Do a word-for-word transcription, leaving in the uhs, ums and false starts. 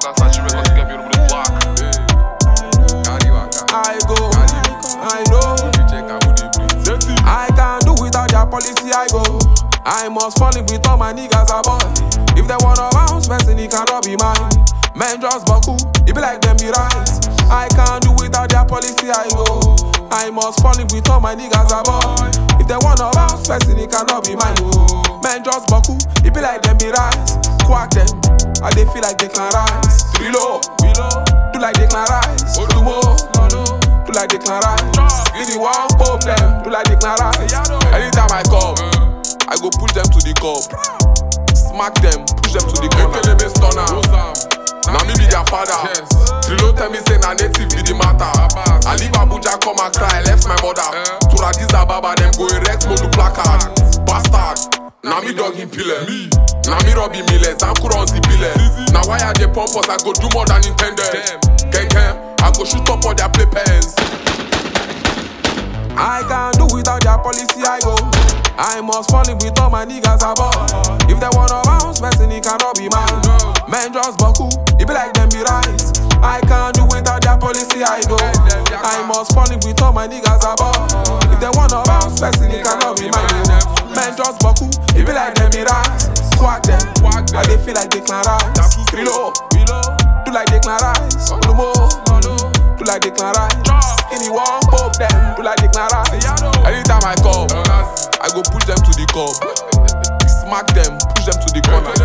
I go, I know. I can't do without their policy, I go. I must fall in with all my niggas above. If they wanna bounce, person, it cannot be mine. Men just buckle, it be like them be rice. I can't do without their policy, I go. I must fall in with all my niggas above. If they wanna bounce, person, it cannot be mine. Men just buckle, it be like them be rice. Quack them, and they feel like they can rise. Reload, do like they can rise. Do more, do like they can rise. If you want pop them, do like they can rise. Anytime I come, I go push them to the cup. Smack them, push them to the corner. They be stunner. Now me be their father. Trilo tell me say na native be the matter. I leave Abuja come and cry, I left my mother. To Addis Ababa them go erect no do placard. Bastard. Now me dog in pillar. Now me Robbie Millers, I'm cool on the pillar. Now why are they pump us? I go do more than intended. Ken Ken, I go shoot up all their play pens. I can't do without their policy, I go. I must fall in with all my niggas above. If they wanna bounce, person, it cannot be mine. Men just buckle, it be like them be rice. I can't do without their policy, I go. I must fall in with all my niggas above. If they wanna bounce, person, it cannot be mine. Men just buckle, it be like them be rice. Quack them, and they feel like they can rise. Reload, do like they can rise. Do more, do like they can rise. Anyone pop them, do like they can rise. Anytime I come, I go push them to the cup. Smack them, push them to the corner.